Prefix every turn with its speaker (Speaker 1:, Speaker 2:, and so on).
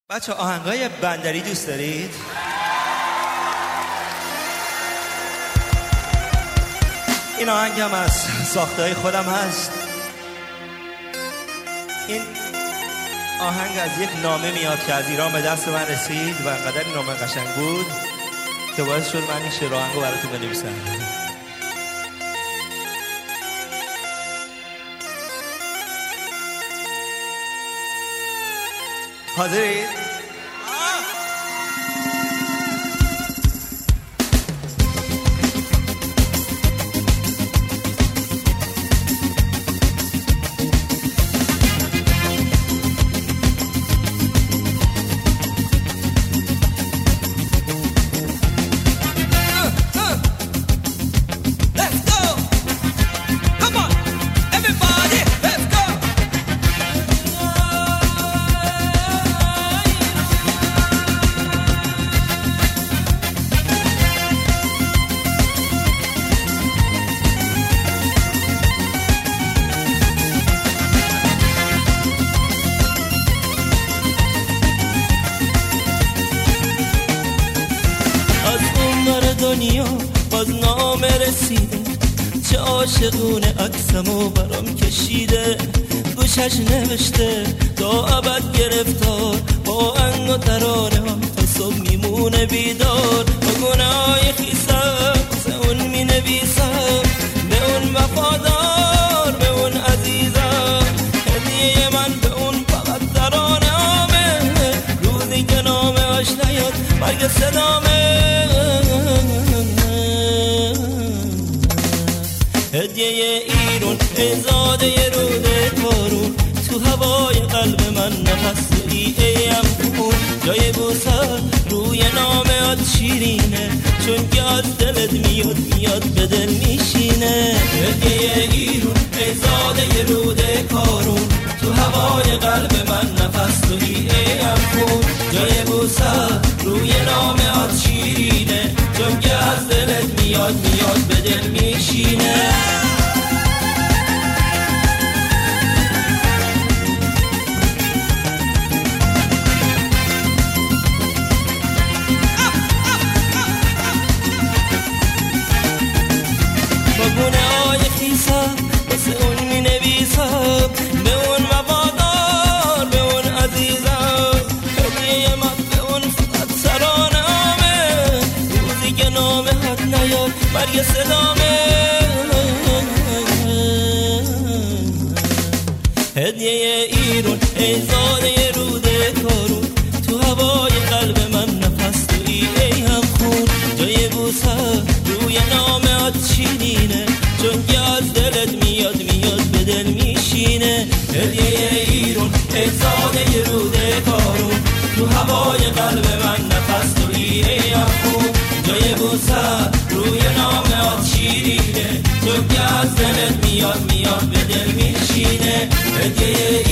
Speaker 1: بچه آهنگای بندری دوست دارید؟ این آهنگ هم از ساخته‌های خودم هست. این آهنگ از یک نامه میاد که از ایران به دست من رسید و انقدر این نامه قشنگ بود که باعث شد من این شعر آهنگو براتون بنویسم. حاضرید؟
Speaker 2: دنیا باز نامه رسیده، چه عاشقونه عکسمو برام کشیده، گوشش نوشته تا ابد گرفتار، با انگ و ترانه ها تا صبح میمونه بیدار، با گناهای خیسم واسه اون مینویسم، به اون وفادار به اون عزیزم، هدیه من به اون فقط ترانه هامه، روزی که نامه هاش نیاد برگ صدامه، هدیه ایرون ازاده روده کارون، تو هوای قلب من نفس تویی ایم خون، جای بوسه روی نامه شیرینه، چون که از دلت میاد به دل میشینه، هدیه ایرون ازاده روده کارون، تو هوای قلب من نفس تویی ایم خون، جای بوسه روی نامه شیرینه، چون که از دلت میاد به دل میشینه. گناهای خیسم واسه اون می نویسم، به اون وفادار به اون عزیزم، هدیه من به اون فقط ترانه‌امه، روزی که نامه هات نیاد برگ صدامه، هدیه ایرون ای زاده روده کارون، تو هوای قلب من نفس تویی ای هم خون، جای بوسه روی نامه هات شیرینه، چون که از دلت میاد به دل میشینه، هدیه ایرون ای زاده روده کارون، تو هوای قلب من نفس تویی ای هم خون، جای بوسه روی نامه هات شیرینه، چون که از دلت میاد به دل میشینه، هدیه